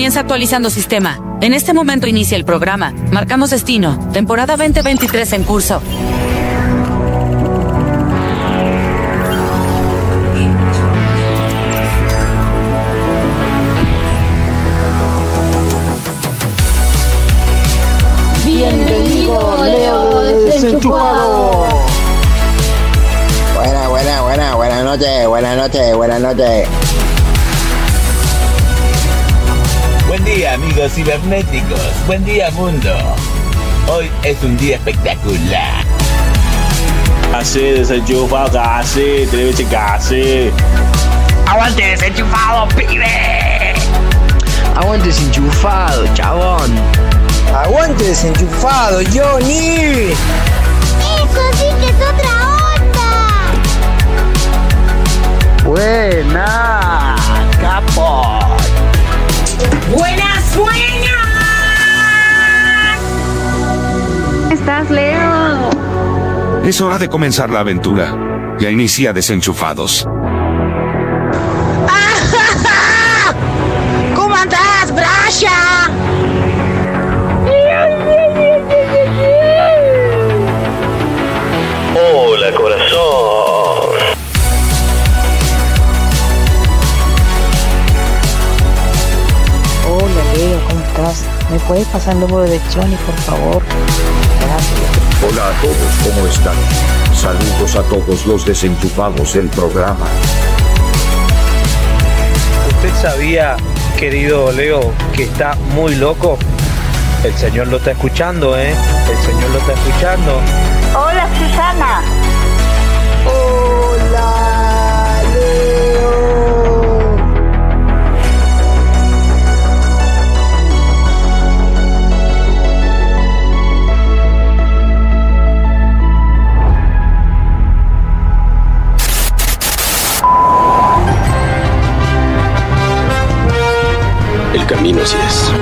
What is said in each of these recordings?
Comienza actualizando sistema. En este momento inicia el programa. Marcamos destino. Temporada 2023 en curso. Bienvenido, Leo Desenchufado. Buenas noches. Buen día, amigos cibernéticos. Buen día, mundo. Hoy es un día espectacular. Así, desenchufado, así, television, así. ¡Aguante desenchufado, pibe! ¡Aguante desenchufado, chabón! ¡Aguante desenchufado, Johnny! ¡Eso sí que es otra onda! ¡Buena, capo! ¡Buenas! ¿Estás, Leo? Es hora de comenzar la aventura. Ya inicia Desenchufados. ¿Cómo andás, Brasha? Hola, corazón. Hola, Leo, ¿cómo estás? ¿Me puedes pasar el número de Johnny, por favor? Gracias. Hola a todos, ¿cómo están? Saludos a todos los desenchufados del programa. ¿Usted sabía, querido Leo, que está muy loco? El señor lo está escuchando, ¿eh? El señor lo está escuchando. Hola, Susana. Hola, Leo. El camino así es.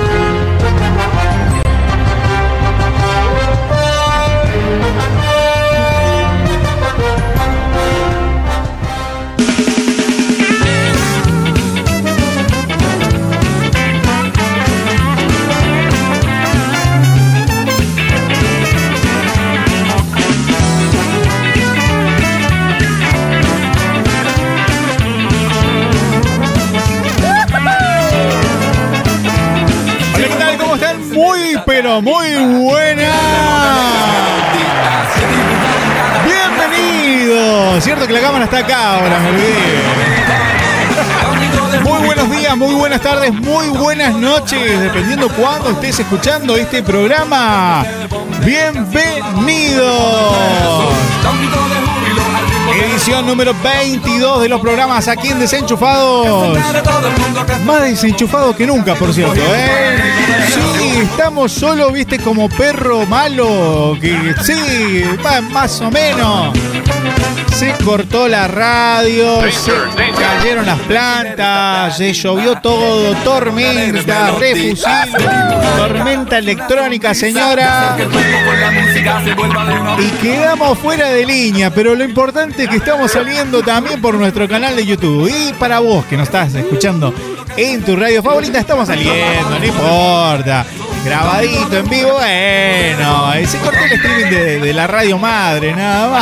Pero muy buena. Bienvenidos. Cierto que la cámara está acá ahora, me olvidé. Muy buenos días, muy buenas tardes, muy buenas noches, dependiendo cuándo estés escuchando este programa. Bienvenidos. Edición número 22 de los programas aquí en Desenchufados. Más desenchufado que nunca, por cierto, ¿eh? Sí, estamos solo, viste, como perro malo. Que sí, más o menos. Se cortó la radio, se cayeron las plantas, se llovió todo, tormenta, refusible, tormenta electrónica, señora. Y quedamos fuera de línea, pero lo importante es que estamos saliendo también por nuestro canal de YouTube. Y para vos que nos estás escuchando en tu radio favorita, estamos saliendo, no importa. Grabadito, en vivo, bueno. Se cortó el streaming de la radio madre, nada más.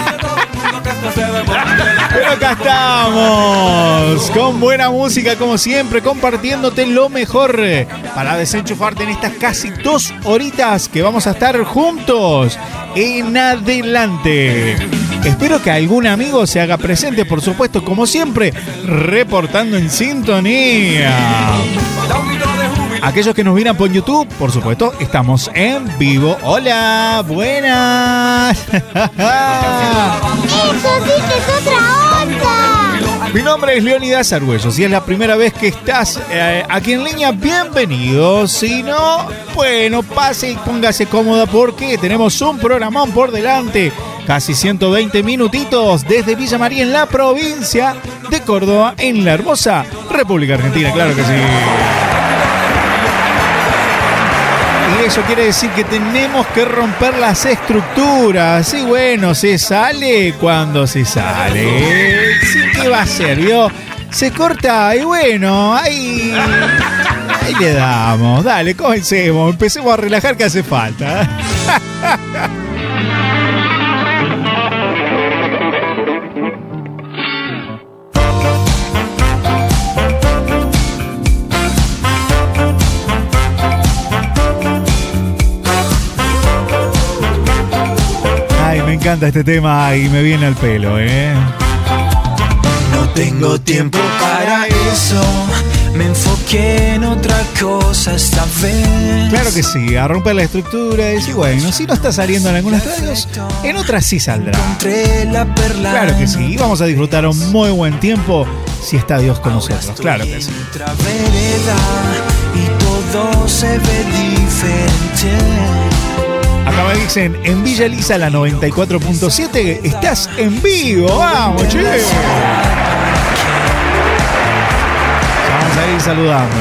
Pero acá estamos, con buena música como siempre, compartiéndote lo mejor para desenchufarte en estas casi 2 horitas que vamos a estar juntos en adelante. Espero que algún amigo se haga presente, por supuesto, como siempre, reportando en sintonía. Aquellos que nos miran por YouTube, por supuesto, estamos en vivo. Hola, buenas. ¡Eso sí que es otra onda! Mi nombre es Leonidas Argüello. Si es la primera vez que estás aquí en línea, bienvenido. Si no, bueno, pase y póngase cómoda porque tenemos un programón por delante. Casi 120 minutitos desde Villa María en la provincia de Córdoba, en la hermosa República Argentina. Claro que sí. Y eso quiere decir que tenemos que romper las estructuras. Y bueno, se sale cuando se sale. Sí, ¿qué va a ser, vio? Se corta y bueno, ahí Ahí le damos, dale, comencemos, empecemos a relajar que hace falta. Ay, me encanta este tema y me viene al pelo, No tengo tiempo para eso. Me enfoqué en otra cosa esta vez. Claro que sí, a romper la estructura y decir, bueno, si no está saliendo en algunas radios, en otras sí saldrá. Claro que sí, y vamos a disfrutar un muy buen tiempo si está Dios con nosotros, claro que sí. Y todo se ve diferente. Acá me dicen, en Villa Elisa, la 94.7, estás en vivo, vamos, che. Vamos a ir saludando,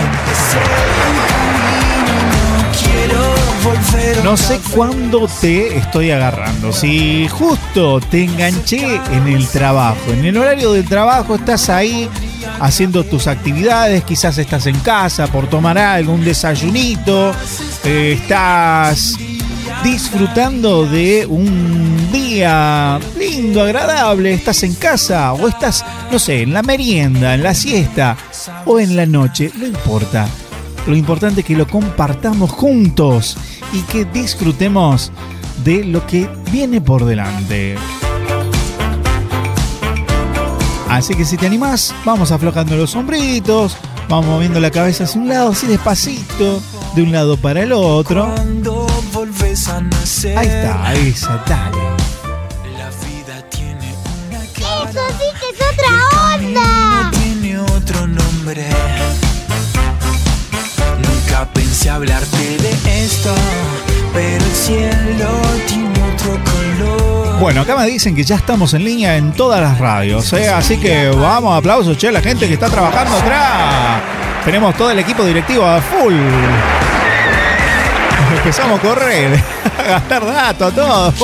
No sé cuándo te estoy agarrando. Si justo te enganché en el trabajo, en el horario del trabajo, estás ahí haciendo tus actividades, quizás estás en casa por tomar algo, un desayunito, estás disfrutando de un día lindo, agradable, estás en casa o estás, no sé, en la merienda, en la siesta o en la noche, no importa. Lo importante es que lo compartamos juntos y que disfrutemos de lo que viene por delante. Así que si te animás, vamos aflojando los hombritos, vamos moviendo la cabeza hacia un lado, así despacito, de un lado para el otro. Ahí está, esa, dale. ¡Eso sí que es otra onda! Tiene otro nombre. Nunca pensé hablarte de esto, pero el cielo tiene otro color. Bueno, acá me dicen que ya estamos en línea en todas las radios, así que vamos, aplausos, che, a la gente que está trabajando atrás. Tenemos todo el equipo directivo a full. Empezamos a correr, a gastar datos, todo.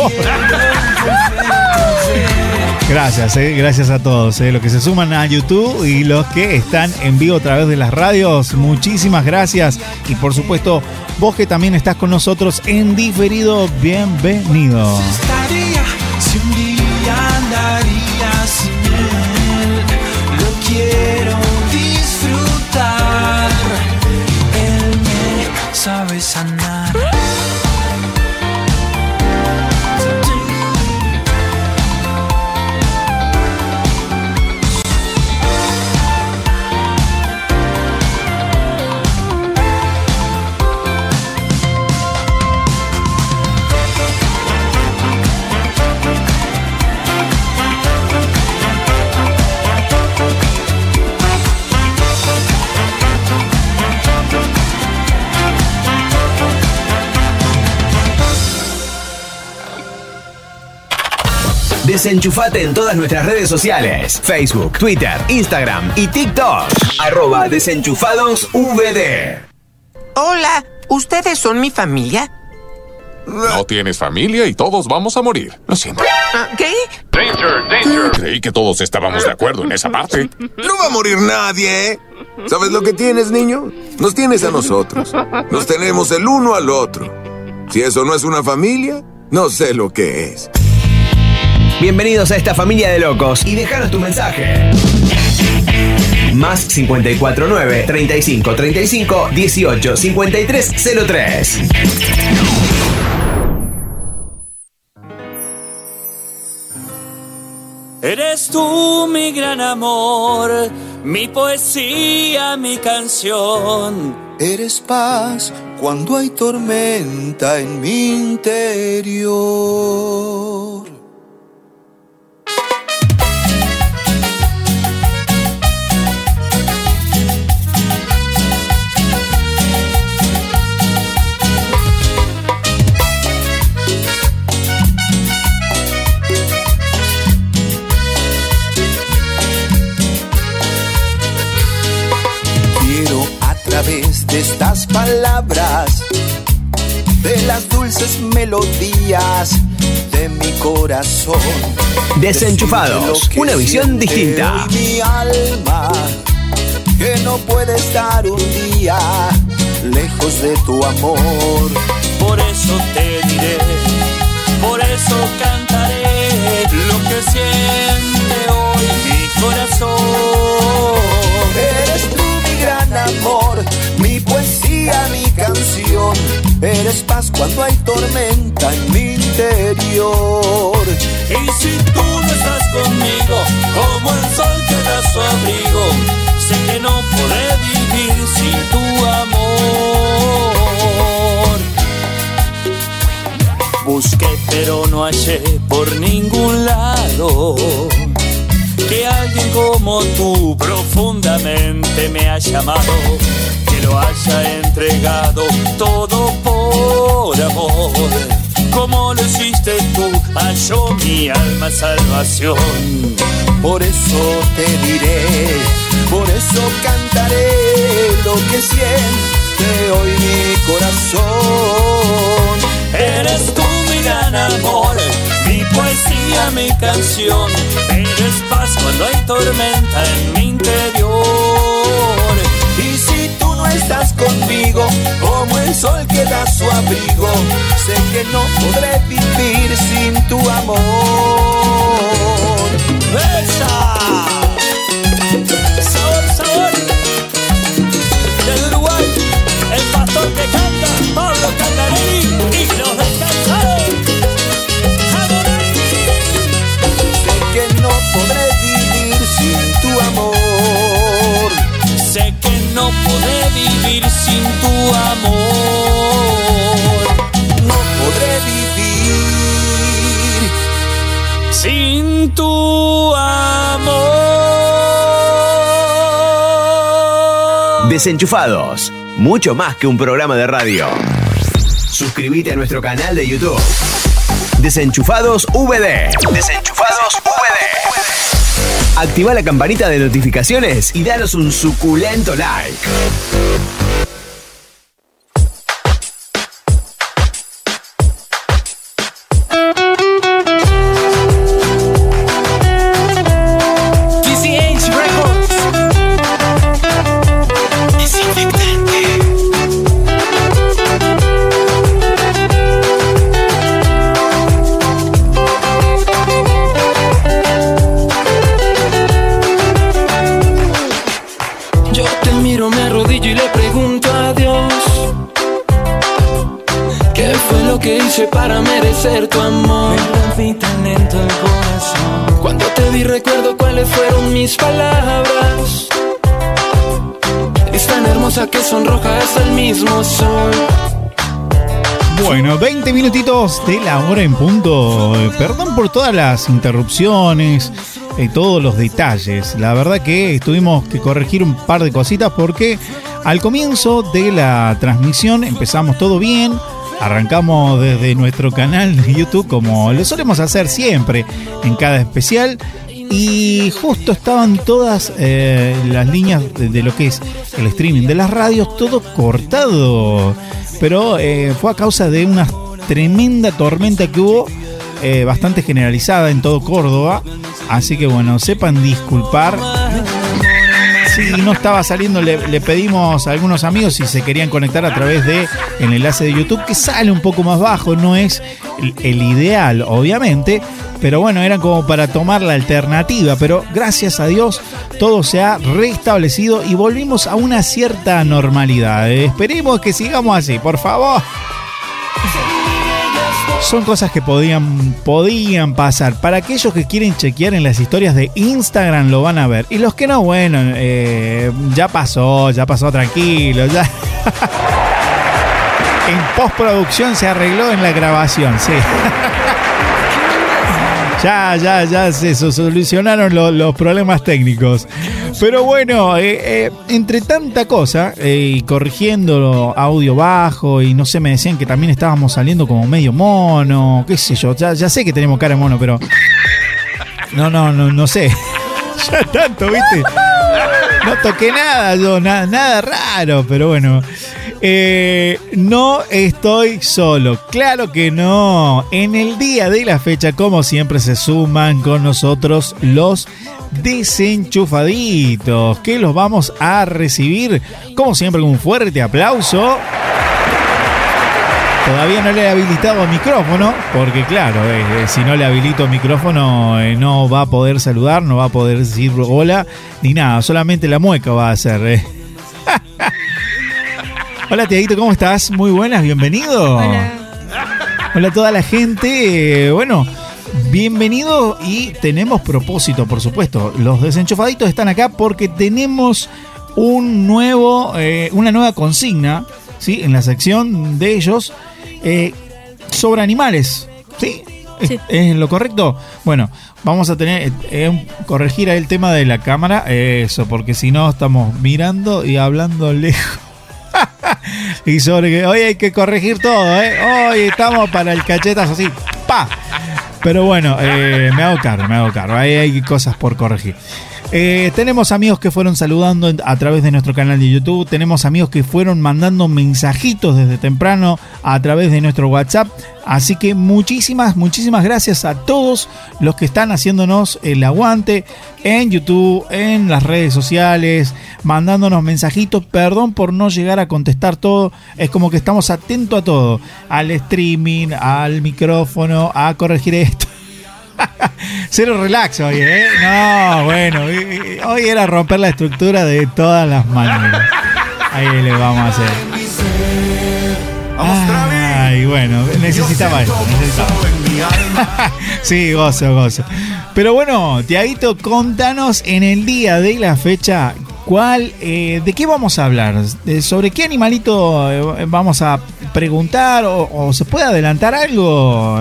Gracias, gracias a todos, los que se suman a YouTube y los que están en vivo a través de las radios. Muchísimas gracias. Y por supuesto, vos que también estás con nosotros en diferido, bienvenido. Si un día andaría sin él, lo quiero disfrutar. Él me sabe sanar. Desenchufate en todas nuestras redes sociales: Facebook, Twitter, Instagram y TikTok. @desenchufadosvd. Hola, ¿ustedes son mi familia? No tienes familia y todos vamos a morir. Lo siento. ¿Qué? Danger. Creí que todos estábamos de acuerdo en esa parte. No va a morir nadie. ¿Sabes lo que tienes, niño? Nos tienes a nosotros. Nos tenemos el uno al otro. Si eso no es una familia, no sé lo que es. Bienvenidos a esta familia de locos y déjanos tu mensaje. Más 549 35 35 18 53 03. Eres tú mi gran amor, mi poesía, mi canción. Eres paz cuando hay tormenta en mi interior. De estas palabras, de las dulces melodías de mi corazón. Desenchufados, una visión distinta. Mi alma, que no puede estar un día lejos de tu amor. Por eso te diré, por eso cantaré lo que siente hoy mi corazón. Eres tú mi gran amor, mi poesía, mi canción. Eres paz cuando hay tormenta en mi interior. Y si tú no estás conmigo, como el sol que da su abrigo, sé que no podré vivir sin tu amor. Busqué pero no hallé por ningún lado que alguien como tú profundamente me ha llamado, que lo haya entregado todo por amor. Como lo hiciste tú, halló mi alma salvación. Por eso te diré, por eso cantaré lo que siente hoy mi corazón. Eres tú mi gran amor, mi poesía, mi canción. Eres paz cuando hay tormenta en mi interior. Y si tú no estás conmigo, como el sol que da su abrigo, sé que no podré vivir sin tu amor. ¡Esa! Sabor, sabor. Del Uruguay, el pastor que canta, Pablo Candarini y los descansados. Sé que no podré vivir sin tu amor. Sé que no podré vivir sin tu amor. No podré vivir sin tu amor. Desenchufados, mucho más que un programa de radio. Suscríbete a nuestro canal de YouTube. Desenchufados VD. Desenchufados VD. Activa la campanita de notificaciones y danos un suculento like. Para merecer tu amor, me palpita lento el corazón. Cuando te vi recuerdo cuáles fueron mis palabras. Es tan hermosa que sonroja hasta el mismo sol. Bueno, 20 minutitos de la hora en punto. Perdón por todas las interrupciones y todos los detalles. La verdad que tuvimos que corregir un par de cositas porque al comienzo de la transmisión empezamos todo bien. Arrancamos desde nuestro canal de YouTube como lo solemos hacer siempre en cada especial y justo estaban todas las líneas de lo que es el streaming de las radios, todo cortado, pero fue a causa de una tremenda tormenta que hubo bastante generalizada en todo Córdoba, así que bueno, sepan disculpar. Si no estaba saliendo, le pedimos a algunos amigos si se querían conectar a través de el enlace de YouTube, que sale un poco más bajo, no es el ideal, obviamente, pero bueno, era como para tomar la alternativa, pero gracias a Dios todo se ha restablecido y volvimos a una cierta normalidad. Esperemos que sigamos así, por favor. Son cosas que podían pasar. Para aquellos que quieren chequear en las historias de Instagram lo van a ver. Y los que no, bueno, ya pasó, tranquilo. Ya. En postproducción se arregló en la grabación, sí. Ya se solucionaron los problemas técnicos. Pero bueno, entre tanta cosa, y corrigiendo audio bajo, y no sé, me decían que también estábamos saliendo como medio mono, qué sé yo, ya sé que tenemos cara de mono, pero no sé. Ya tanto, ¿viste? No toqué nada, yo, nada raro, pero bueno. No estoy solo, claro que no. En el día de la fecha, como siempre, se suman con nosotros los desenchufaditos, que los vamos a recibir, como siempre, con un fuerte aplauso. Todavía no le he habilitado el micrófono, porque claro, si no le habilito el micrófono no va a poder saludar, no va a poder decir hola, ni nada, solamente la mueca va a hacer. Hola, Tiaguito, ¿cómo estás? Muy buenas, bienvenido. Hola. Hola a toda la gente, bueno, bienvenido y tenemos propósito, por supuesto. Los desenchufaditos están acá porque tenemos una nueva consigna, ¿sí? En la sección de ellos. Sobre animales, ¿sí? Sí. ¿Es lo correcto? Bueno, vamos a tener corregir el tema de la cámara, eso, porque si no estamos mirando y hablando lejos. Y sobre que hoy hay que corregir todo, hoy estamos para el cachetazo así, ¡pa! Pero bueno, me hago cargo, ahí hay cosas por corregir. Tenemos amigos que fueron saludando a través de nuestro canal de YouTube. Tenemos amigos que fueron mandando mensajitos desde temprano a través de nuestro WhatsApp. Así que muchísimas gracias a todos los que están haciéndonos el aguante en YouTube, en las redes sociales, mandándonos mensajitos. Perdón por no llegar a contestar todo. Es como que estamos atentos a todo. Al streaming, al micrófono, a corregir esto. Cero relax hoy, No, bueno, hoy era romper la estructura de todas las maneras. Ahí le vamos a hacer. Ay, bueno, necesitaba esto. Sí, gozo. Pero bueno, Tiaguito, contanos en el día de la fecha, ¿de qué vamos a hablar? ¿Sobre qué animalito vamos a preguntar? ¿O se puede adelantar algo?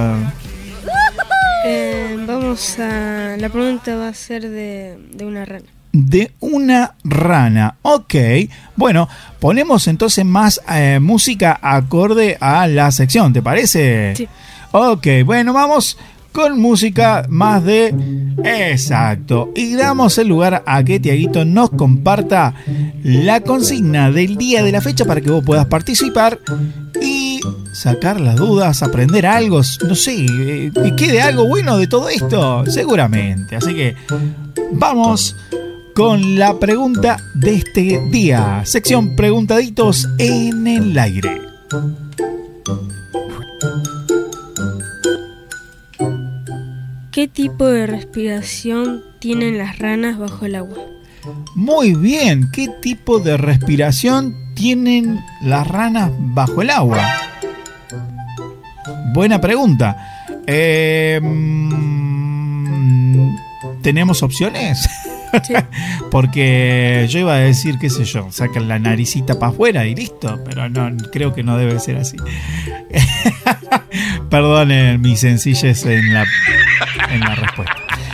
La pregunta va a ser de una rana. De una rana, ok. Bueno, ponemos entonces más música acorde a la sección, ¿te parece? Sí. Ok, bueno, vamos con música más de... Exacto. Y damos el lugar a que Tiaguito nos comparta la consigna del día de la fecha para que vos puedas participar y sacar las dudas, aprender algo, no sé, que quede algo bueno de todo esto, seguramente. Así que vamos con la pregunta de este día. Sección Preguntaditos en el aire. ¿Qué tipo de respiración tienen las ranas bajo el agua? Muy bien, ¿qué tipo de respiración tienen las ranas bajo el agua? Buena pregunta. ¿Tenemos opciones? Sí. Porque yo iba a decir, qué sé yo, sacan la naricita para afuera y listo, pero no, creo que no debe ser así. Perdonen mi sencillez en la respuesta.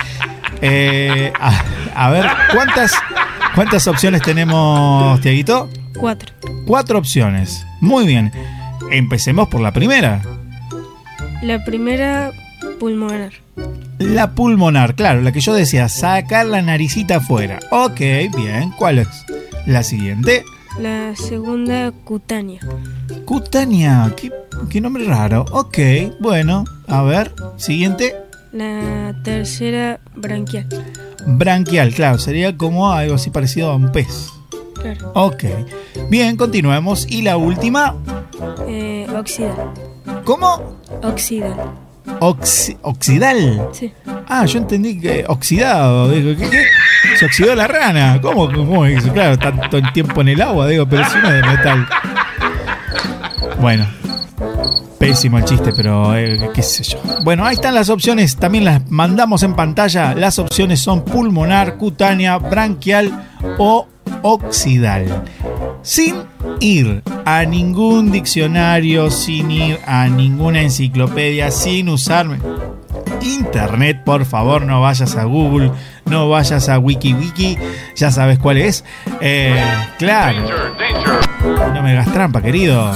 A ver, ¿cuántas opciones tenemos, Tiaguito? 4. 4 opciones. Muy bien. Empecemos por la primera. La primera, pulmonar. La pulmonar, claro, la que yo decía, sacar la naricita afuera. Ok, bien. ¿Cuál es la siguiente? La segunda, cutánea. Cutánea, qué nombre raro. Ok, bueno, a ver, siguiente. La tercera, branquial. Branquial, claro, sería como algo así parecido a un pez. Claro. Ok, bien, continuemos. ¿Y la última? Oxidal. ¿Cómo? Oxidal. ¿Oxidal? Sí. Ah, yo entendí que oxidado. Digo, ¿qué? Se oxidó la rana. ¿Cómo es eso? Claro, tanto tiempo en el agua, digo, pero si no es de metal. Bueno, pésimo el chiste, pero qué sé yo. Bueno, ahí están las opciones. También las mandamos en pantalla. Las opciones son pulmonar, cutánea, branquial o oxidal. Sin ir a ningún diccionario, sin ir a ninguna enciclopedia, sin usar internet, por favor, no vayas a Google, no vayas a WikiWiki, ya sabes cuál es. Claro. No me hagas trampa, querido.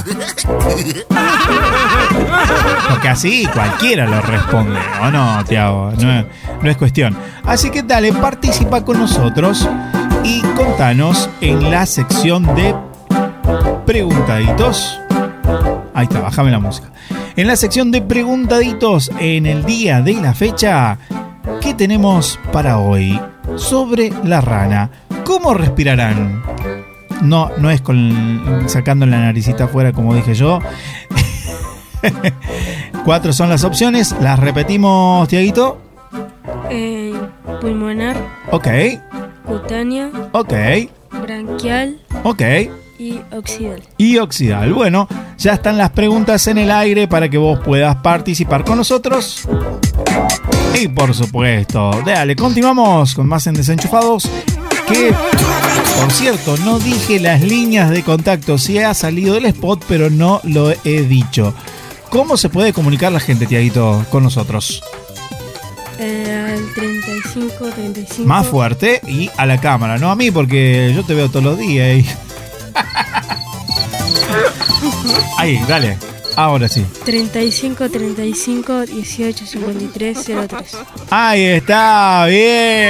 Porque así cualquiera lo responde, ¿o no, Tiago? No es cuestión. Así que dale, participa con nosotros y contanos en la sección de preguntaditos. Ahí está, bájame la música. En la sección de preguntaditos en el día de la fecha, ¿qué tenemos para hoy? sobre la rana. ¿Cómo respirarán? No es sacando la naricita afuera como dije yo. 4 son las opciones. Las repetimos, Tiaguito. Pulmonar. Ok. Cutánea. Ok. Branquial. Ok. Y oxidal. Y oxidal. Bueno, ya están las preguntas en el aire para que vos puedas participar con nosotros. Y por supuesto, dale, continuamos con más en Desenchufados. Que, por cierto, no dije las líneas de contacto. Sí ha salido el spot, pero no lo he dicho. ¿Cómo se puede comunicar la gente, Tiaguito, con nosotros? Al 35. Más fuerte y a la cámara, no a mí, porque yo te veo todos los días. Ahí, dale. Ahora sí. 35 18 53 03. Ahí está, bien.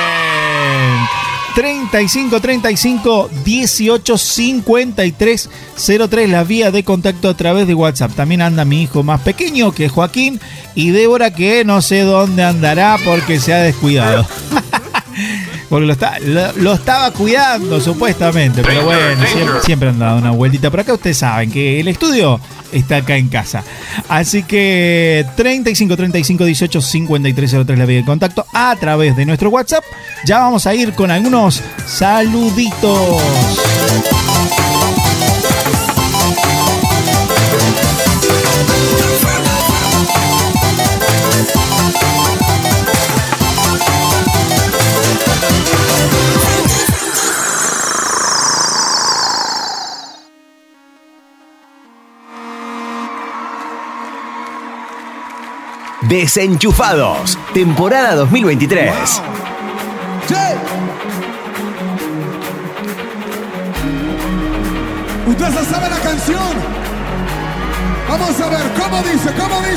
35 18 53 03, la vía de contacto a través de WhatsApp. También anda mi hijo más pequeño, que es Joaquín, y Débora, que no sé dónde andará porque se ha descuidado. Porque lo estaba cuidando supuestamente, pero bueno, siempre han dado una vueltita. Pero acá ustedes saben que el estudio está acá en casa. Así que 35 18 53 03 la vía de contacto a través de nuestro WhatsApp. Ya vamos a ir con algunos saluditos. Desenchufados, temporada 2023. ¡Sí! Usted se sabe la canción. Vamos a ver, ¿cómo dice?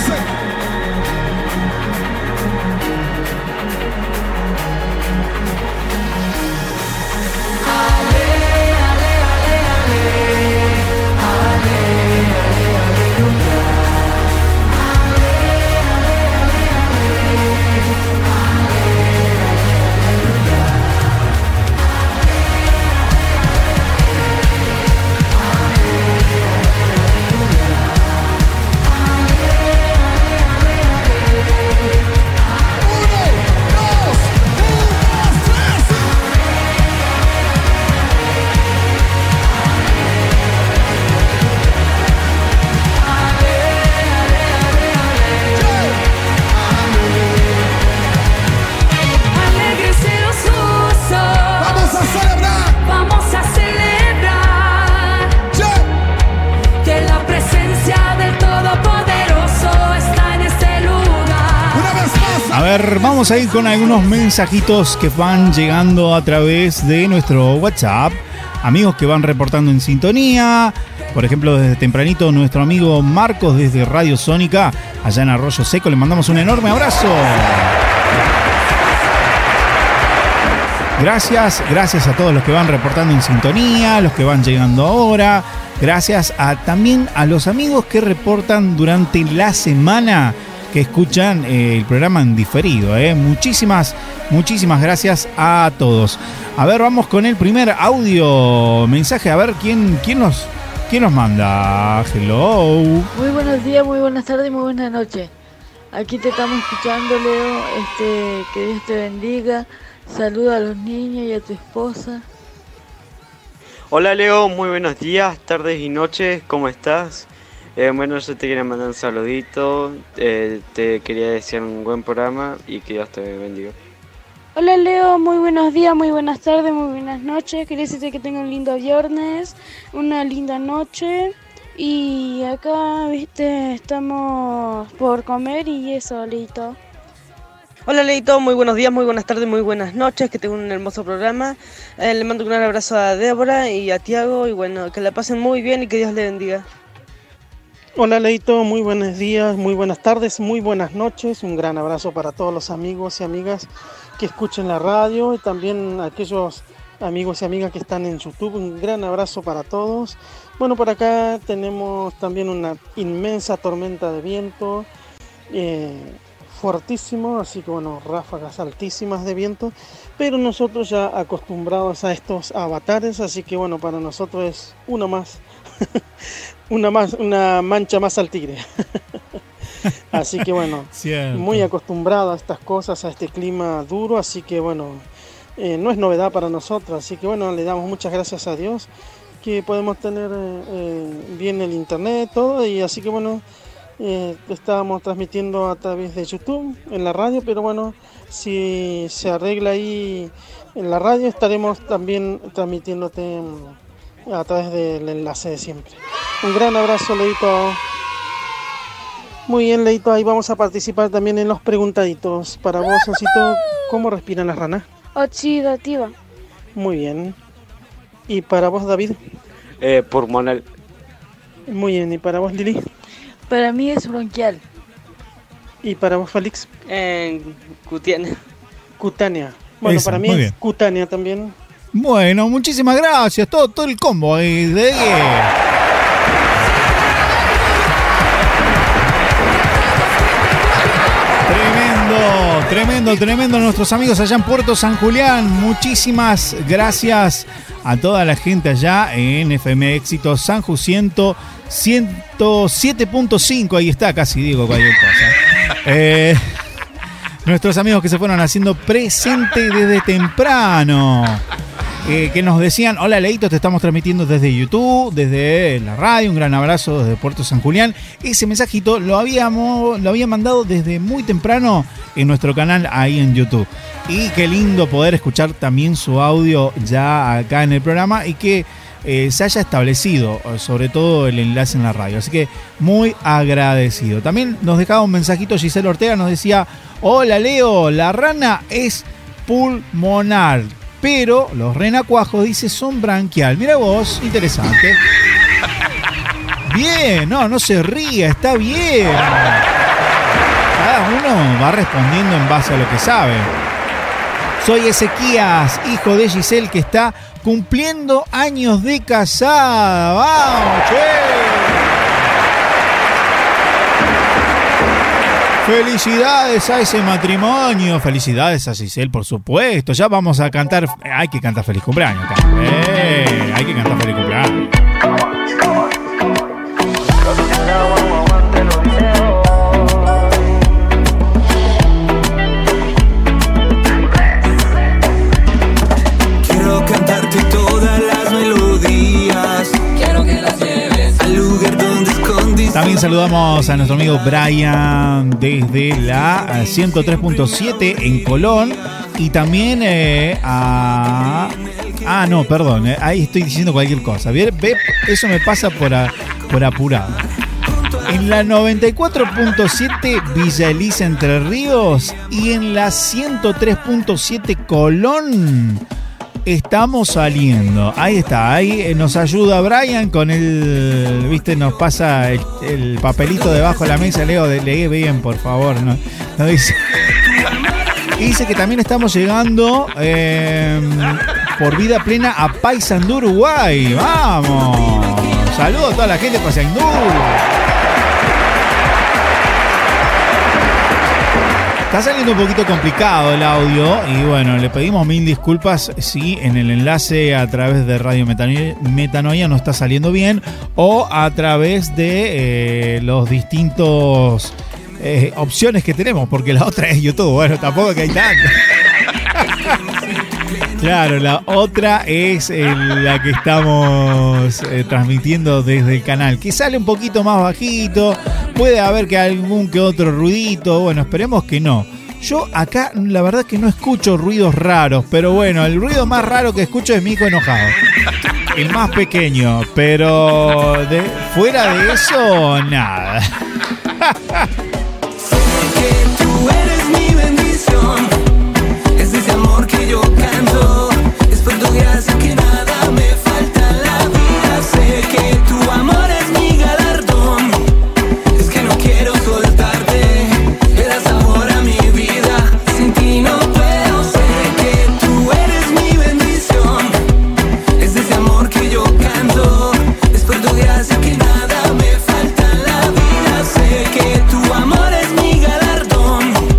Vamos a ir con algunos mensajitos que van llegando a través de nuestro WhatsApp. Amigos que van reportando en sintonía. Por ejemplo, desde tempranito, nuestro amigo Marcos desde Radio Sónica, allá en Arroyo Seco. Le mandamos un enorme abrazo. Gracias a todos los que van reportando en sintonía, los que van llegando ahora. Gracias también a los amigos que reportan durante la semana, que escuchan el programa en diferido. Muchísimas gracias a todos. A ver, vamos con el primer audio mensaje. A ver, ¿quién nos manda? Hello. Muy buenos días, muy buenas tardes, muy buenas noches. Aquí te estamos escuchando, Leo. Que Dios te bendiga. Saluda a los niños y a tu esposa. Hola, Leo. Muy buenos días, tardes y noches. ¿Cómo estás? Bueno, yo te quería mandar un saludito, te quería desear un buen programa y que Dios te bendiga. Hola Leo, muy buenos días, muy buenas tardes, muy buenas noches. Quería decirte que tenga un lindo viernes, una linda noche y acá, estamos por comer y eso, Leito. Hola Leito, muy buenos días, muy buenas tardes, muy buenas noches, que tengan un hermoso programa. Le mando un gran abrazo a Débora y a Tiago y bueno, que la pasen muy bien y que Dios le bendiga. Hola Leito, muy buenos días, muy buenas tardes, muy buenas noches. Un gran abrazo para todos los amigos y amigas que escuchen la radio y también a aquellos amigos y amigas que están en YouTube. Un gran abrazo para todos. Bueno, por acá tenemos también una inmensa tormenta de viento. fuertísimo, así que bueno, ráfagas altísimas de viento, pero nosotros ya acostumbrados a estos avatares, así que bueno, para nosotros es una mancha más al tigre. Así que bueno, Cierto. Muy acostumbrado a estas cosas, a este clima duro, así que bueno, no es novedad para nosotros, así que bueno, le damos muchas gracias a Dios que podemos tener bien el internet, todo, y así que bueno, estábamos transmitiendo a través de YouTube en la radio, pero bueno, si se arregla ahí en la radio estaremos también transmitiéndote a través del enlace de siempre. Un gran abrazo, Leito. Muy bien, Leito, ahí vamos a participar también en los preguntaditos. Para vos, Osito, ¿cómo respiran las ranas? Oxidativa. Muy bien. ¿Y para vos, David? Pulmonar. Muy bien. ¿Y para vos, Lili? Para mí es bronquial. ¿Y para vos, Félix? Cutánea. Cutánea. Bueno, Esa, para mí muy es bien. cutánea también. Bueno, muchísimas gracias. Todo el combo ahí de 10. Tremendo nuestros amigos allá en Puerto San Julián. Muchísimas gracias a toda la gente allá en FM Éxito San Ju 107.5. Ahí está, casi digo cualquier cosa. Nuestros amigos que se fueron haciendo presente desde temprano. Que nos decían, hola Leito, te estamos transmitiendo desde YouTube, desde la radio, un gran abrazo desde Puerto San Julián. Ese mensajito lo había mandado desde muy temprano en nuestro canal ahí en YouTube. Y qué lindo poder escuchar también su audio ya acá en el programa y que se haya establecido sobre todo el enlace en la radio. Así que muy agradecido. También nos dejaba un mensajito Giselle Ortega, nos decía, hola Leo, la rana es pulmonar, pero los renacuajos, dice, son branquial. Mira vos, interesante. Bien, no se ría, está bien. Cada uno va respondiendo en base a lo que sabe. Soy Ezequías, hijo de Giselle, que está cumpliendo años de casada. ¡Vamos, che! Felicidades a ese matrimonio. Felicidades a Giselle, por supuesto. Ya vamos a cantar. Hay que cantar feliz cumpleaños. Hay que cantar feliz cumpleaños. Quiero cantarte todas las melodías. Quiero que las lleves al lugar donde escondiste. También saludamos a nuestro amigo Brian desde la 103.7 en Colón. Y también ahí estoy diciendo cualquier cosa. Ve, eso me pasa por apurado. En la 94.7 Villa Elisa Entre Ríos y en la 103.7 Colón estamos saliendo. Ahí está, ahí nos ayuda Brian con nos pasa el papelito debajo de la mesa. Leo, lee bien, por favor. No dice. Y dice que también estamos llegando por Vida Plena a Paysandú, Uruguay. ¡Vamos! Saludos a toda la gente de Paysandú. Está saliendo un poquito complicado el audio y bueno, le pedimos mil disculpas si en el enlace a través de Radio Metanoia no está saliendo bien o a través de los distintos opciones que tenemos, porque la otra es YouTube. Bueno, tampoco que hay tanto. Claro, la otra es la que estamos transmitiendo desde el canal, que sale un poquito más bajito, puede haber que algún que otro ruidito, bueno, esperemos que no. Yo acá la verdad que no escucho ruidos raros, pero bueno, el ruido más raro que escucho es mi hijo enojado, el más pequeño, pero fuera de eso, nada. Que tú eres mi bendición, es ese amor que yo canto, es por tu gracia que nada me falta en la vida. Sé que tu amor es mi galardón, es que no quiero soltarte, le das sabor a mi vida, sin ti no puedo. Sé que tú eres mi bendición, es ese amor que yo canto, es por tu gracia que nada me falta en la vida. Sé que tu amor es mi galardón,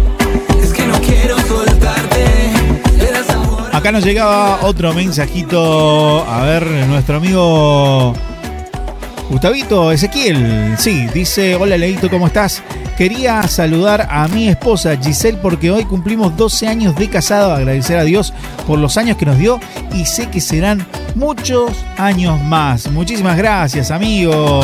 Acá nos llegaba otro mensajito. A ver, nuestro amigo Gustavito Ezequiel. Sí, dice: hola Leito, ¿cómo estás? Quería saludar a mi esposa Giselle porque hoy cumplimos 12 años de casado. Agradecer a Dios por los años que nos dio y sé que serán muchos años más. Muchísimas gracias, amigo.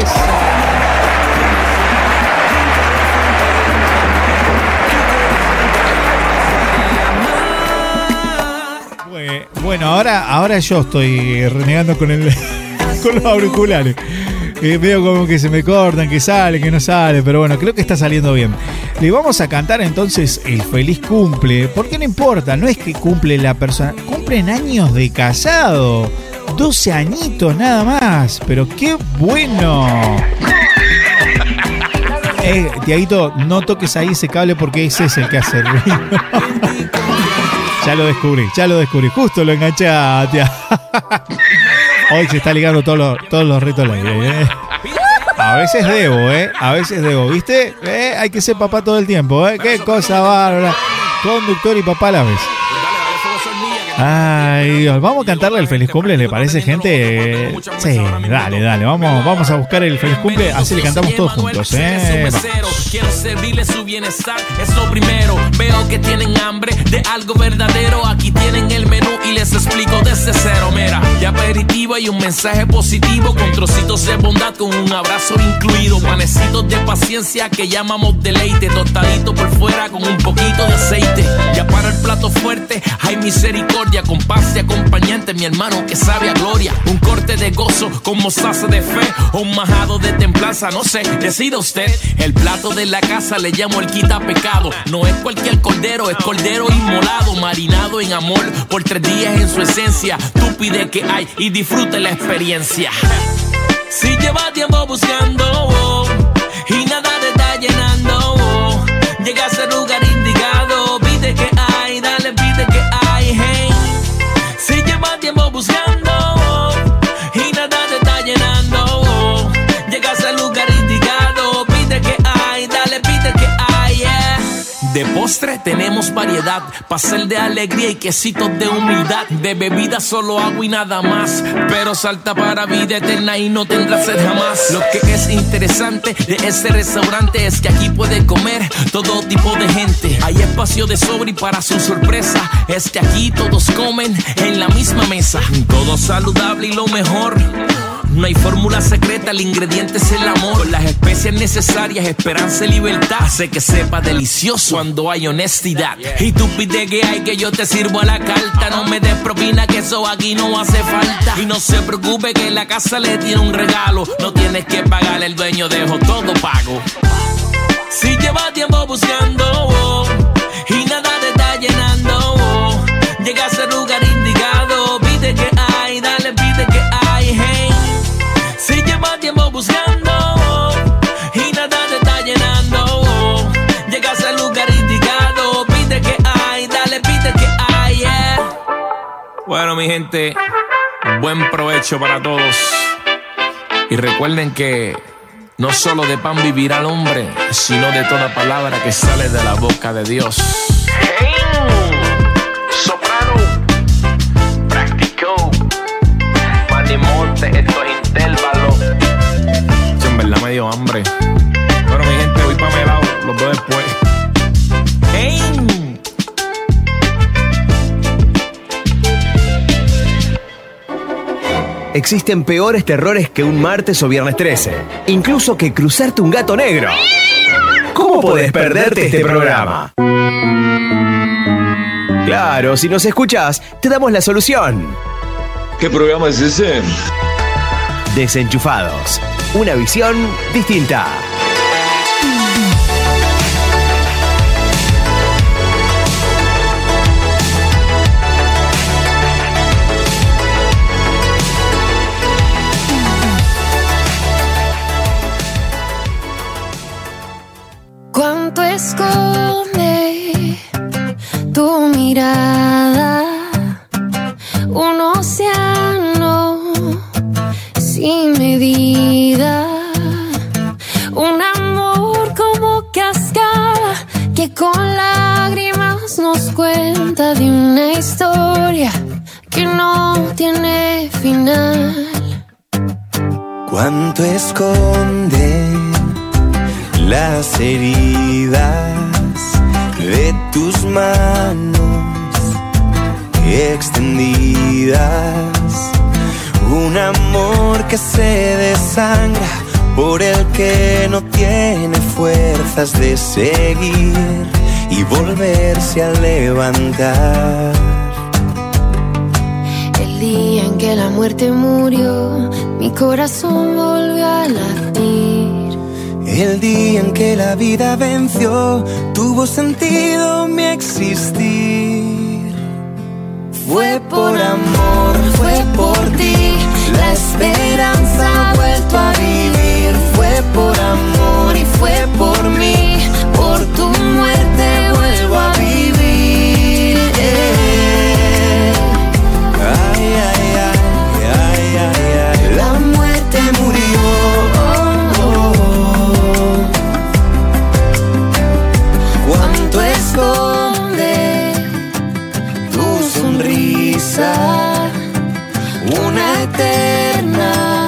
Bueno, ahora yo estoy renegando con los auriculares. Veo como que se me cortan, que sale, que no sale, pero bueno, creo que está saliendo bien. Le vamos a cantar entonces el feliz cumple, porque no importa, no es que cumple la persona, cumplen años de casado, 12 añitos nada más, pero qué bueno. Tiaguito, no toques ahí ese cable porque ese es el que hace el ruido. Ya lo descubrí, justo lo enganché a Tiago. Hoy se está ligando todos los retos al aire, A veces debo, ¿viste? Hay que ser papá todo el tiempo, Qué cosa bárbara. Conductor y papá a la vez. Ay, Dios. Vamos a cantarle el feliz cumple, ¿le parece, gente? Sí, dale. Vamos a buscar el feliz cumple, así le cantamos todos juntos, Quiero servirle su bienestar, es lo primero. Veo que tienen hambre de algo verdadero. Aquí tienen el menú y les explico desde cero. Mira, de aperitivo hay un mensaje positivo con trocitos de bondad, con un abrazo incluido. Panecitos de paciencia que llamamos deleite, tostadito por fuera con un poquito de aceite. Ya para el plato fuerte hay misericordia, con paz de acompañante, mi hermano, que sabe a gloria. Un corte de gozo con mostaza de fe o un majado de templanza, no sé, decida usted. El plato de la casa le llamo el quita pecado. No es cualquier cordero, es cordero inmolado, marinado en amor por 3 días en su esencia. Tú pide que hay y disfrute la experiencia. Si lleva tiempo buscando y nada te está llenando, llega a ese lugar indicado. Pide que hay, dale, pide que hay, hey. Si lleva tiempo buscando y nada te está llenando, llega a ese lugar indicado. Pide que hay, dale, pide que hay, yeah. De postre tenemos variedad, pastel de alegría y quesitos de humildad. De bebida solo agua y nada más, pero salta para vida eterna y no tendrás sed jamás. Lo que es interesante de este restaurante es que aquí puede comer todo tipo de gente. Hay espacio de sobra y para su sorpresa es que aquí todos comen en la misma mesa. Todo saludable y lo mejor. No hay fórmula secreta, el ingrediente es el amor. Con las especias necesarias, esperanza y libertad. Hace que sepa delicioso cuando hay honestidad. Y tú pide que hay, que yo te sirvo a la carta. No me des propina, que eso aquí no hace falta. Y no se preocupe que la casa le tiene un regalo. No tienes que pagar, el dueño dejó todo pago. Si lleva tiempo buscando y nada te está llenando, llega a ese lugar indicado. Pide que hay, dale, pide que hay, hey. Si lleva tiempo buscando y nada te está llenando, llega a ese lugar indicado. Pide que hay, dale, pide que hay, yeah. Bueno, mi gente, buen provecho para todos. Y recuerden que no solo de pan vivirá el hombre, sino de toda palabra que sale de la boca de Dios. Hey, soprano, practicó, Manimonte, esto es intervalo. Sí, en verdad me dio hambre. Bueno, mi gente, voy para mi lado, los veo después. Hey. Existen peores terrores que un martes o viernes 13. Incluso que cruzarte un gato negro. ¿Cómo podés perderte este programa? Claro, si nos escuchás, te damos la solución. ¿Qué programa es ese? Desenchufados. Una visión distinta. ¿Cuánto esconde tu mirada? Un océano sin medida, un amor como cascada que con lágrimas nos cuenta de una historia final. Cuánto esconden las heridas de tus manos extendidas. Un amor que se desangra por el que no tiene fuerzas de seguir y volverse a levantar. El día en que la muerte murió, mi corazón volvió a latir. El día en que la vida venció, tuvo sentido mi existir. Fue por amor, fue por ti, la esperanza ha vuelto a vivir. Fue por amor y fue por mí, por tu muerte vuelvo a vivir. Ay, ay, ay, ay, ay, ay. La muerte murió. Cuánto esconde tu sonrisa, una eterna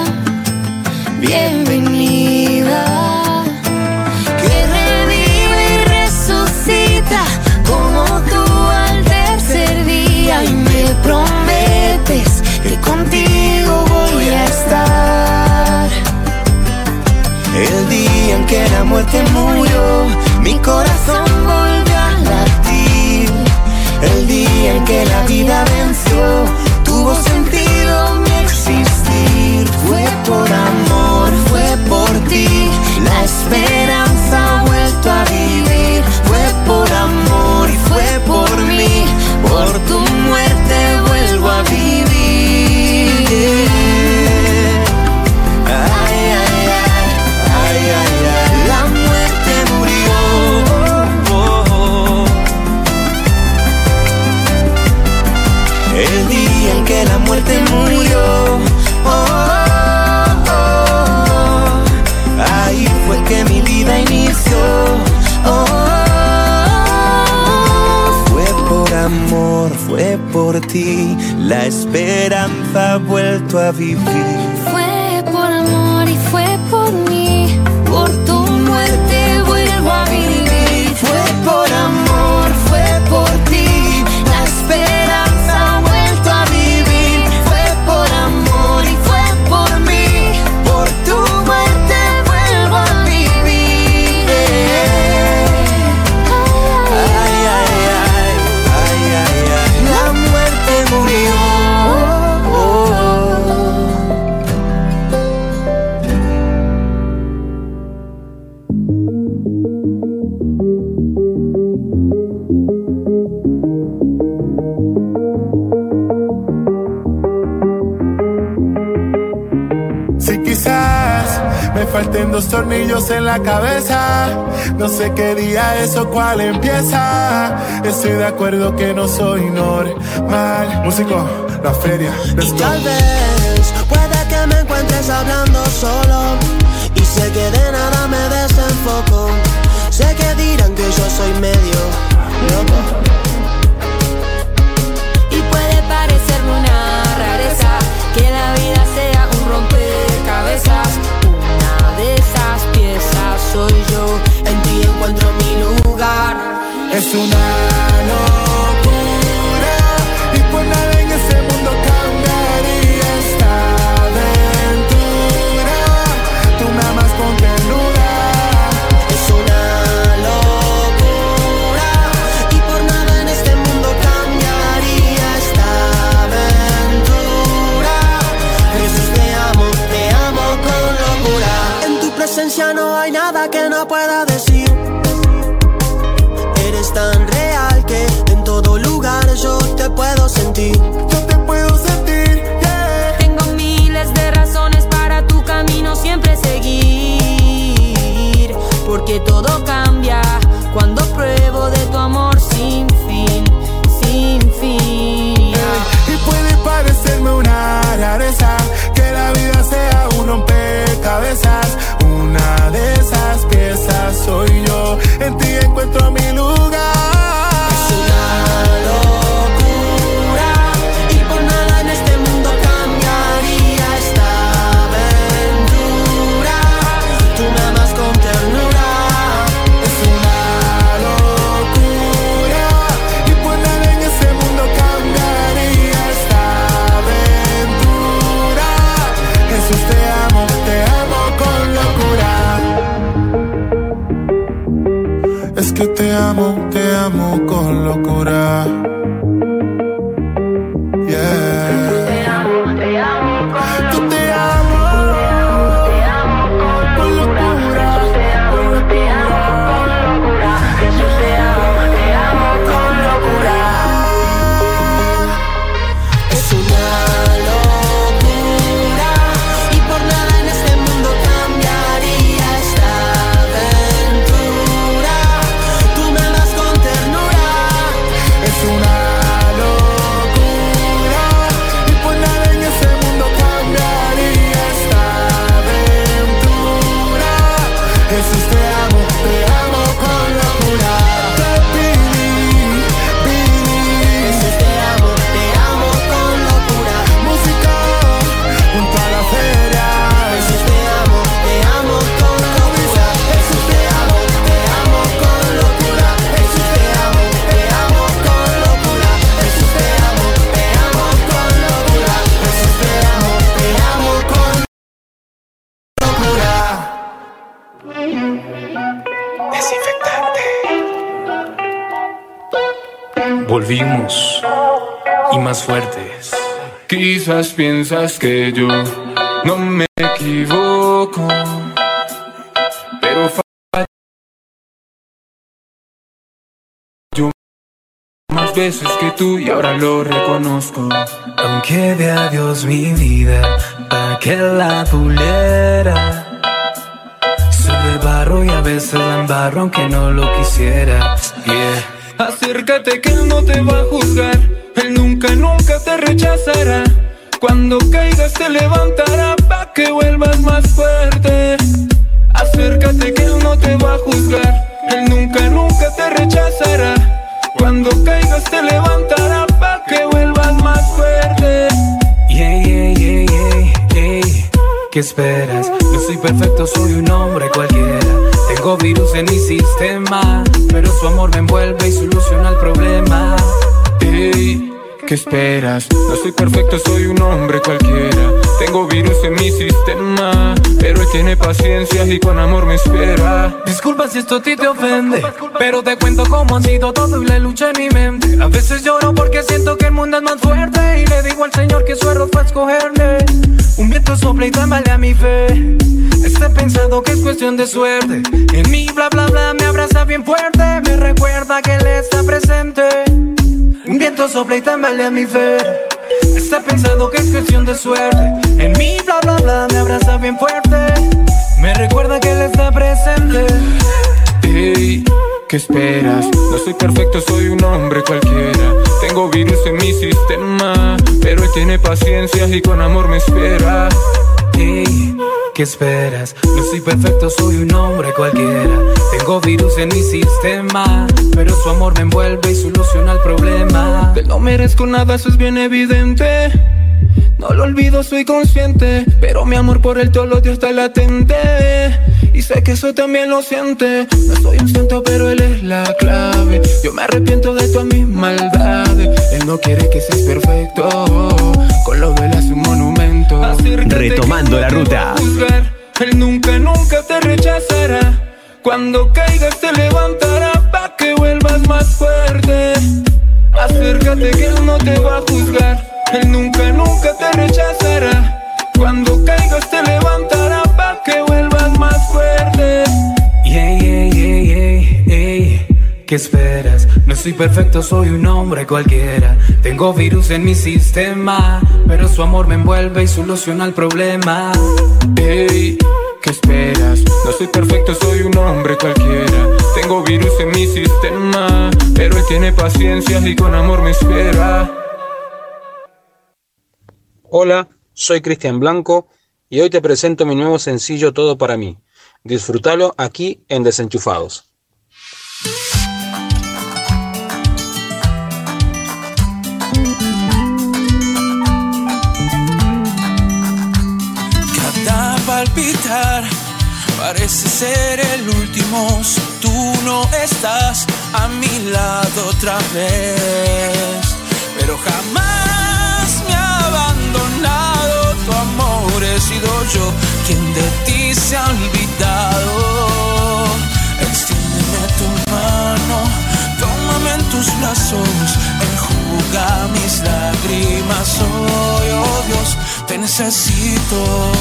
bienvenida que revive y resucita como tú al tercer día, y me prometes que contigo voy a estar. El día en que la muerte murió, mi corazón volvió a latir. El día en que la vida venció, tuvo sentido mi existir. Fue por amor, fue por ti, la esperanza ha vuelto a vivir. Fue por amor y fue por mí, por tu muerte vuelvo a vivir. Ay, ay, ay, ay, ay, ay. La muerte murió. El día en que la muerte murió, ahí fue que mi vida inició. Fue por amor, fue por ti, la esperanza ha vuelto a vivir. Fue por amor y fue por mí, por tu muerte vuelvo a vivir. Fue por amor, fue por ti, la esperanza ha vuelto a vivir. Fue por amor y fue por mí, por tu muerte vuelvo a vivir. Ay, ay, ay, ay, ay, ay. La muerte murió. Si quizás me falten 2 tornillos en la cabeza, no sé qué día es o cuál empieza. Estoy de acuerdo que no soy normal. Músico, la feria, let's go. Tal vez puede que me encuentres hablando solo, y sé que de nada me desenfoco. Sé que dirán que yo soy medio loco, Y puede parecerme una rareza que la vida sea un rompecabezas. Una de esas piezas soy yo, en ti encuentro mi lugar. Es una locura y por nada en ese mundo cambiaría esta aventura. Tú me amas con ternura. es una locura, y por nada en este mundo cambiaría esta aventura. Jesús, te amo con locura. En tu presencia no hay nada que no pueda decir. Eres tan real que en todo lugar yo te puedo sentir. Yo te puedo sentir, yeah. Tengo miles de razones para tu camino siempre seguir, porque todo cambia cuando pruebo de tu amor sin fin, sin fin. Y puede parecerme una rareza que la vida sea un rompecabezas. Una de esas piezas soy yo, en ti encuentro mi lugar. Es una locura, y por nada en este mundo cambiaría Es que te amo con locura. Yeah. Te amo con locura. Yo te amo con locura. Te amo con locura. Jesús, te amo con locura. Es una locura y por nada en este mundo cambiaría esta aventura. Tú me amas con ternura. Es una locura y por nada en ese mundo cambiaría esta aventura. Jesús, te amo con locura. Jesús, te amo con locura. Música junto a la feria. Jesús, te amo con locura. Jesús, te amo con locura. Jesús, te amo con locura. Jesús, te amo con locura. Jesús, te amo con locura. Volvimos y más fuertes. Quizás piensas que yo no me equivoco, pero yo más veces que tú y ahora lo reconozco. Aunque de adiós mi vida para que la puliera. Soy de barro y a veces la embarro aunque no lo quisiera. Yeah. Acércate que él no te va a juzgar, él nunca te rechazará. Cuando caigas te levantará pa' que vuelvas más fuerte. Acércate que él no te va a juzgar, él nunca te rechazará. Cuando caigas te levantará pa' que vuelvas más fuerte. ¿Qué esperas? No soy perfecto, soy un hombre cualquiera. Tengo virus en mi sistema, pero su amor me envuelve y soluciona el problema. Ey, ¿qué esperas? No soy perfecto, soy un hombre cualquiera. Tengo virus en mi sistema, pero él tiene paciencia y con amor me espera. Disculpa si esto a ti te ofende, pero te cuento cómo ha sido todo y la lucha en mi mente. A veces lloro porque siento que el mundo es más fuerte y le digo al Señor que su error fue escogerme. Un viento sopla y tambalea mi fe. Está pensado que es cuestión de suerte. En mí bla bla bla me abraza bien fuerte. Me recuerda que Él está presente. Un viento sopla y tambalea mi fe. Está pensado que es cuestión de suerte. En mí bla bla bla me abraza bien fuerte. Me recuerda que Él está presente. Ey, ¿qué esperas? No soy perfecto, soy un hombre cualquiera. Tengo virus en mi sistema, pero él tiene paciencia y con amor me espera. Ey, ¿qué esperas? No soy perfecto, soy un hombre cualquiera. Tengo virus en mi sistema, pero su amor me envuelve y soluciona el problema. Que no merezco nada, eso es bien evidente. No lo olvido, soy consciente, pero mi amor por él todos los días está latente. Y sé que eso también lo siente. No soy un santo, pero él es la clave. Yo me arrepiento de todas mis maldades. Él no quiere que seas perfecto. Con lo de él hace un monumento. Retomando la ruta. Él nunca te rechazará. Cuando caigas te levantará pa' que vuelvas más fuerte. Acércate que él no te va a juzgar. Él nunca te rechazará. Cuando caigas te levantará pa' que vuelvas más fuerte. ¿Qué esperas? No soy perfecto, soy un hombre cualquiera. Tengo virus en mi sistema, pero su amor me envuelve y soluciona el problema. Ey, ¿qué esperas? No soy perfecto, soy un hombre cualquiera. Tengo virus en mi sistema, pero él tiene paciencia y con amor me espera. Hola, soy Cristian Blanco y hoy te presento mi nuevo sencillo Todo para mí. Disfrútalo aquí en Desenchufados. Cada palpitar parece ser el último si tú no estás a mi lado otra vez. Pero jamás me ha abandonado tu amor, he sido yo quien de ti se ha olvidado. Extiéndeme tu mano. necesito.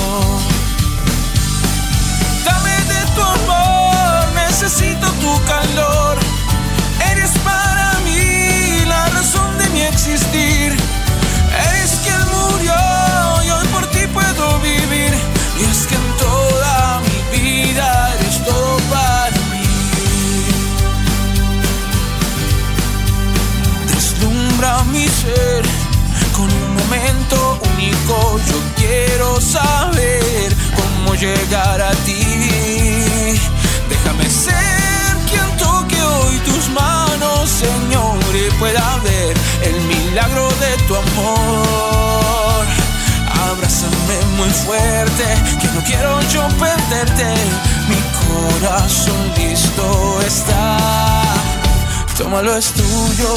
Dame de tu amor, necesito tu calor. Eres para mí la razón de mi existir. Eres quien murió y hoy por ti puedo vivir. Y es que en toda mi vida eres todo para mí. Deslumbra mi ser con un momento único. Yo quiero saber cómo llegar a ti. Déjame ser quien toque hoy tus manos, Señor, y pueda ver el milagro de tu amor. Abrázame muy fuerte, que no quiero yo perderte. Mi corazón listo está, tómalo, es tuyo.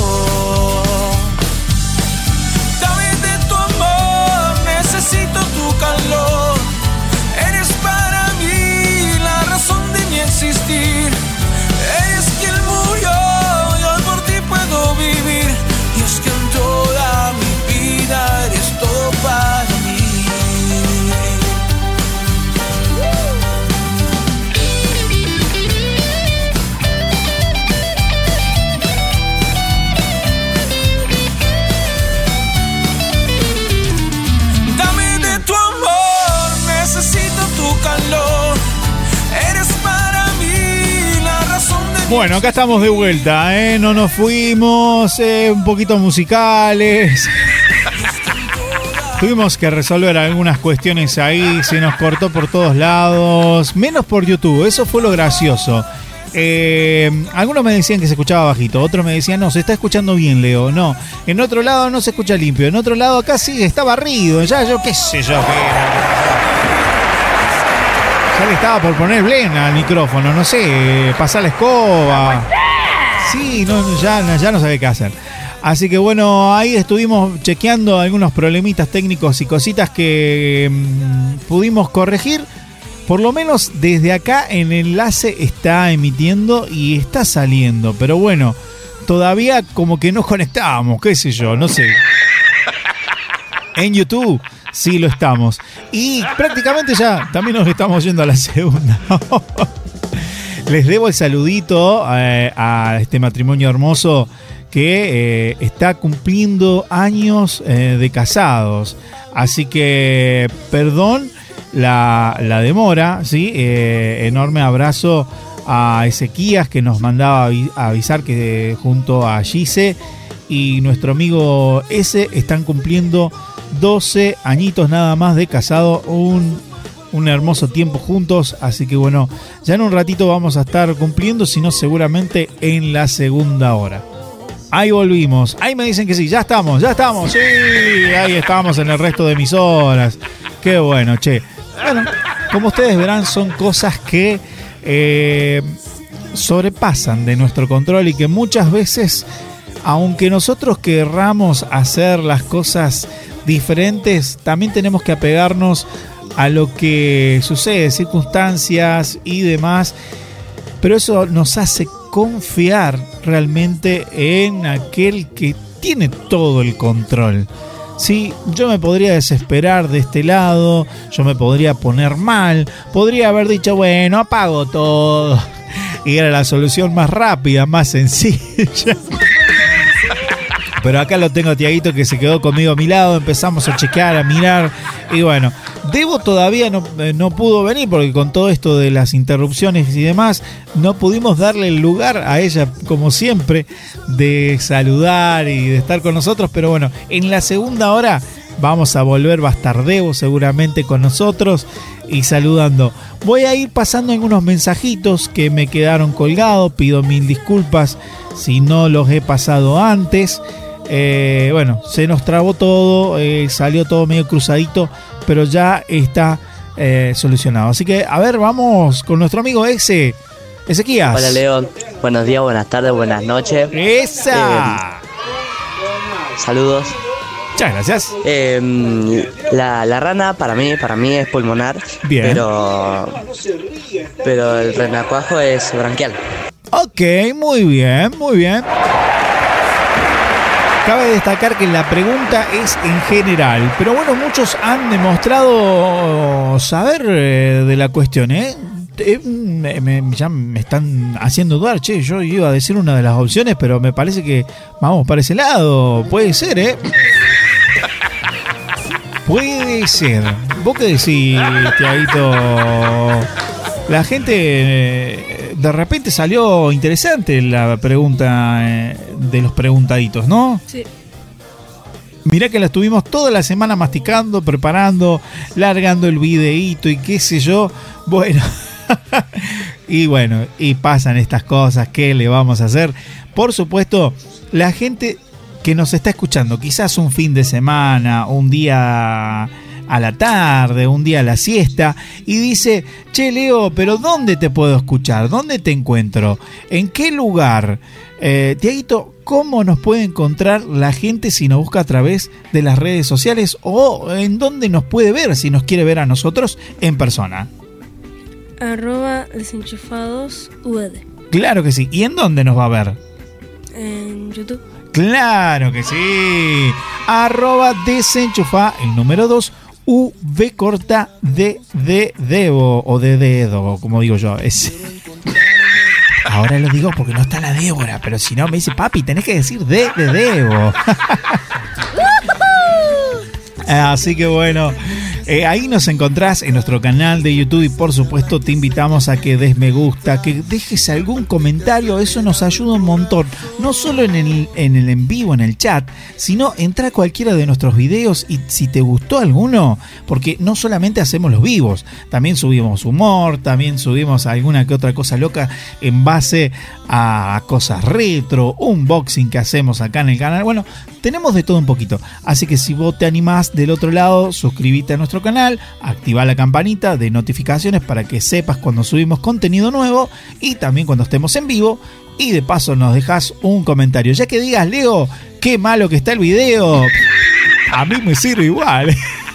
Dame de tu amor, necesito tu calor. Eres para mí la razón de mi existir. Eres quien murió y hoy por ti puedo vivir. Y es que en toda mi vida eres todo para mí. Dame de tu amor, necesito tu calor. Eres para mí la razón de mi... Bueno, acá estamos de vuelta, no nos fuimos, un poquito musicales. Tuvimos que resolver algunas cuestiones ahí, se nos cortó por todos lados, menos por YouTube, eso fue lo gracioso. Algunos me decían que se escuchaba bajito, otros me decían, no, se está escuchando bien, Leo, no. En otro lado no se escucha limpio, en otro lado acá sí, está barrido, ya yo qué sé yo qué era. Ya le estaba por poner blena al micrófono, no sé, pasar la escoba. Sí, no, ya no sabe qué hacer. Así que bueno, ahí estuvimos chequeando algunos problemitas técnicos y cositas que pudimos corregir. Por lo menos desde acá el enlace está emitiendo y está saliendo. Pero bueno, todavía como que nos conectábamos, qué sé yo, no sé. En YouTube sí lo estamos. Y prácticamente ya también nos estamos yendo a la segunda. Les debo el saludito a este matrimonio hermoso que está cumpliendo años de casados. Así que perdón la demora, ¿sí? Enorme abrazo a Ezequías, que nos mandaba a avisar que junto a Gise y nuestro amigo S están cumpliendo 12 añitos nada más de casado, un hermoso tiempo juntos, así que bueno, ya en un ratito vamos a estar cumpliendo, si no seguramente en la segunda hora. Ahí volvimos, ahí me dicen que sí, ya estamos, sí, ahí estamos en el resto de emisoras, qué bueno, che. Bueno, como ustedes verán, son cosas que sobrepasan de nuestro control y que muchas veces, aunque nosotros querramos hacer las cosas diferentes, también tenemos que apegarnos a lo que sucede, circunstancias y demás, pero eso nos hace confiar realmente en aquel que tiene todo el control. Sí, yo me podría desesperar de este lado, yo me podría poner mal, podría haber dicho, bueno, apago todo, y era la solución más rápida, más sencilla. Pero acá lo tengo a Tiaguito, que se quedó conmigo a mi lado, empezamos a chequear, a mirar, y bueno, Debo todavía no pudo venir porque con todo esto de las interrupciones y demás no pudimos darle el lugar a ella, como siempre, de saludar y de estar con nosotros, pero bueno, en la segunda hora vamos a volver, va a estar Debo seguramente con nosotros y saludando. Voy a ir pasando algunos mensajitos que me quedaron colgados, pido mil disculpas si no los he pasado antes. Bueno, se nos trabó todo, salió todo medio cruzadito, pero ya está solucionado. Así que, a ver, vamos con nuestro amigo Ezequías. Hola, León. Buenos días, buenas tardes, buenas noches. ¡Esa! Saludos. Muchas gracias. La rana para mí es pulmonar. Bien. Pero el renacuajo es branquial. Ok, muy bien, muy bien. Cabe destacar que la pregunta es en general, pero bueno, muchos han demostrado saber de la cuestión, ¿eh? Ya me están haciendo dudar, che, yo iba a decir una de las opciones, pero me parece que vamos para ese lado, puede ser, ¿eh? Puede ser. ¿Vos qué decís, Tiaguito? La gente de repente salió interesante la pregunta de los preguntaditos, ¿no? Sí. Mirá que la estuvimos toda la semana masticando, preparando, largando el videíto y qué sé yo. Bueno, y pasan estas cosas, ¿qué le vamos a hacer? Por supuesto, la gente que nos está escuchando, quizás un fin de semana, un día a la tarde, un día a la siesta, y dice, che Leo, pero ¿dónde te puedo escuchar? ¿Dónde te encuentro? ¿En qué lugar? Tiaguito, ¿cómo nos puede encontrar la gente si nos busca a través de las redes sociales o en dónde nos puede ver si nos quiere ver a nosotros en persona? @desenchufadosud. Claro que sí. ¿Y en dónde nos va a ver? En YouTube. Claro que sí. @desenchufa, el número 2, V corta D de Debo, o de dedo, como digo yo. Ahora lo digo porque no está la Débora, pero si no me dice, papi, tenés que decir de Debo. Así que bueno, ahí nos encontrás en nuestro canal de YouTube y por supuesto te invitamos a que des me gusta, que dejes algún comentario, eso nos ayuda un montón, no solo en el en vivo, en el chat, sino entra a cualquiera de nuestros videos y si te gustó alguno, porque no solamente hacemos los vivos, también subimos humor, también subimos alguna que otra cosa loca en base a cosas retro, unboxing que hacemos acá en el canal, bueno, tenemos de todo un poquito, así que si vos te animás del otro lado, suscríbete a nuestro canal, activa la campanita de notificaciones para que sepas cuando subimos contenido nuevo y también cuando estemos en vivo y de paso nos dejas un comentario, ya que digas, Leo, qué malo que está el video, a mí me sirve igual.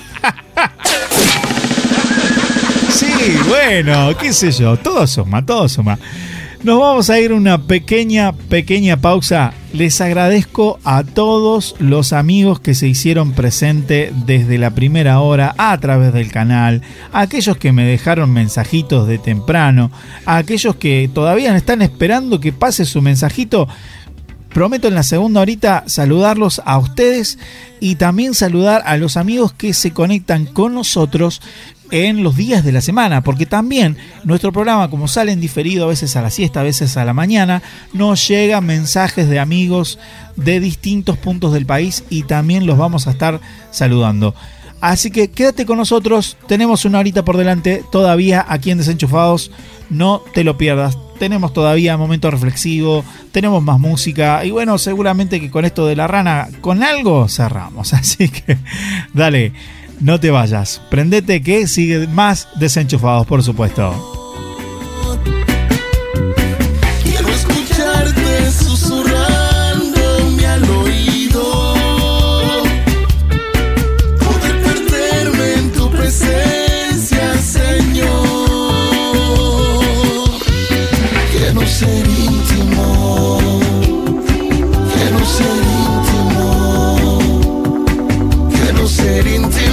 Sí, bueno, qué sé yo, todo suma. Nos vamos a ir una pequeña pausa. Les agradezco a todos los amigos que se hicieron presente desde la primera hora a través del canal, a aquellos que me dejaron mensajitos de temprano, a aquellos que todavía están esperando que pase su mensajito. Prometo en la segunda horita saludarlos a ustedes y también saludar a los amigos que se conectan con nosotros en los días de la semana, porque también nuestro programa, como sale en diferido a veces a la siesta, a veces a la mañana, nos llegan mensajes de amigos de distintos puntos del país y también los vamos a estar saludando. Así que quédate con nosotros, tenemos una horita por delante todavía aquí en Desenchufados, no te lo pierdas. Tenemos todavía momento reflexivo, tenemos más música y bueno, seguramente que con esto de la rana, con algo cerramos, así que dale. No te vayas, prendete que sigue más Desenchufados, por supuesto. Quiero escucharte susurrándome al oído, poder perderme en tu presencia, Señor. Quiero ser íntimo, quiero ser íntimo, quiero ser íntimo.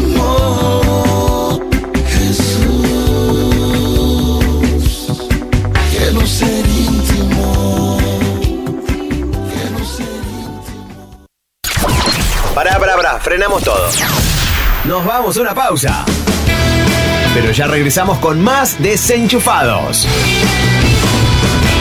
Pará, frenamos todo. Nos vamos a una pausa. Pero ya regresamos con más Desenchufados.